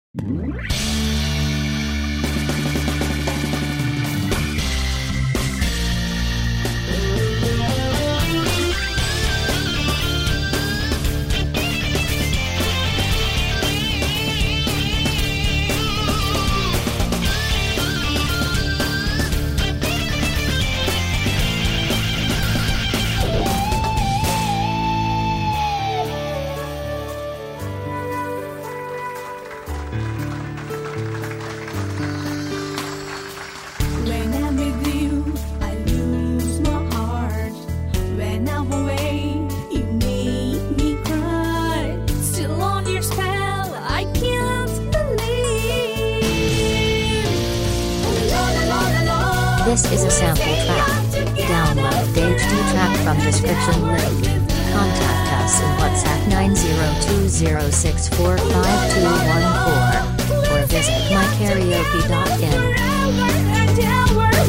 When I'm with you, I lose my heart. When I'm away, you make me cry. Still on your spell, I can't believe. This is a sample track. Download the HD track from description link. Contact us in WhatsApp 90206452214 or visit mykaraoke.in.